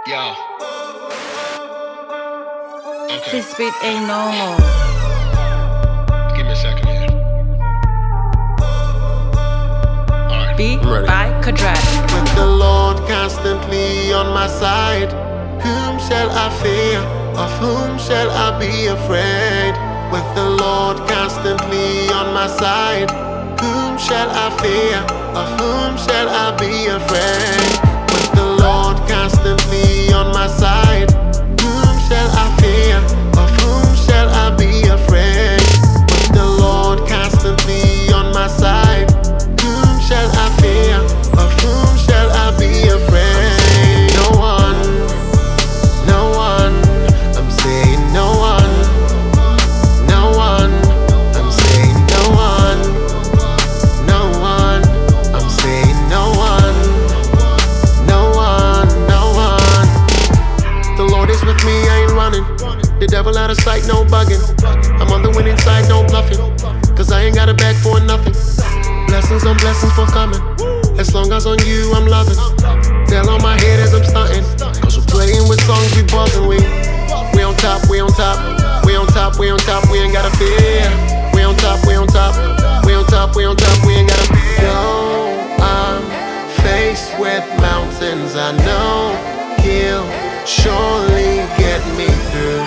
Yo. Okay. This beat ain't normal. Give me a second here. Alright. Beat I'm ready. by Quadrat. With the Lord constantly on my side, whom shall I fear? Of whom shall I be afraid? With the Lord constantly on my side, whom shall I fear? Of whom shall I be afraid? With the Lord constantly on my side, whom shall I fear? Of whom shall I be afraid? With the Lord constantly on my side, whom shall I fear? Of whom shall I be afraid? No one, no one. I'm saying no one, no one. I'm saying no one, no one. I'm saying no one, no one, no one. The Lord is with me, I ain't running. The devil out of sight, no bugging. I'm on the winning side, no bluffing. Cause I ain't got a bag for nothing. Blessings on blessings for coming. As long as on you I'm loving. Tell on my head as I'm stunting. Cause we're playing with songs, we buzzing. We on top, we on top. We on top, we on top, we ain't gotta fear. We on top, we on top. We on top, we on top, we ain't gotta fear. Though I'm faced with mountains, I know He'll surely get me through.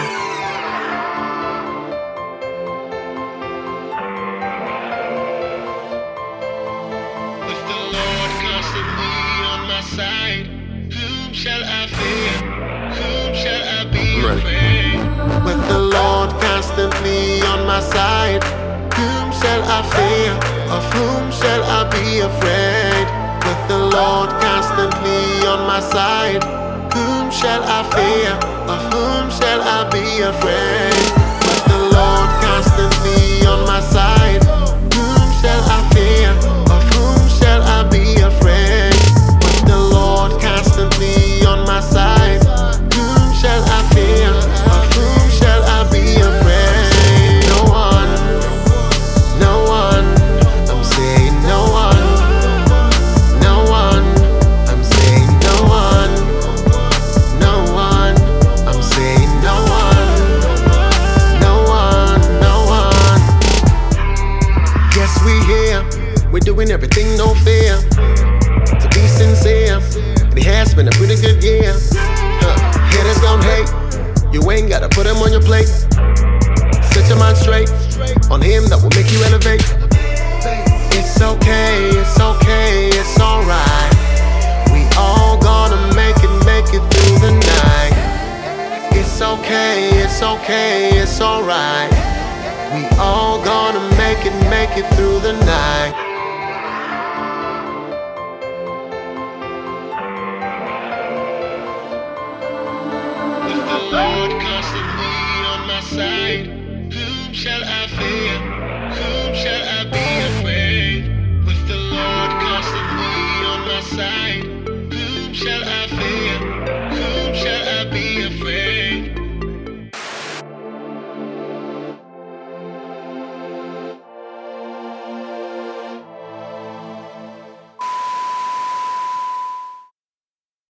With the Lord constantly on my side, whom shall I fear? Whom shall I be afraid? With the Lord constantly on my side, whom shall I fear? Of whom shall I be afraid? With the Lord constantly on my side, whom shall I fear? Of whom shall I be afraid? With the Lord constantly on my side, whom shall I fear? Of whom shall I be afraid? With the Lord constantly on my side, whom shall I fear? Of whom shall I be afraid? No one, no one. I'm saying no one, no one. I'm saying no one, no one. I'm saying no one, no one, no one. Yes, we here. We're doing everything, no fear. To be sincere, it has been a pretty good year. Haters gon' hate. You ain't gotta put them on your plate. Set your mind straight on Him that will make you elevate. It's okay, it's okay, it's alright. We all gonna make it through the night. It's okay, it's okay, it's alright. We all gonna make it through the night. With the Lord constantly on my side, whom shall I fear?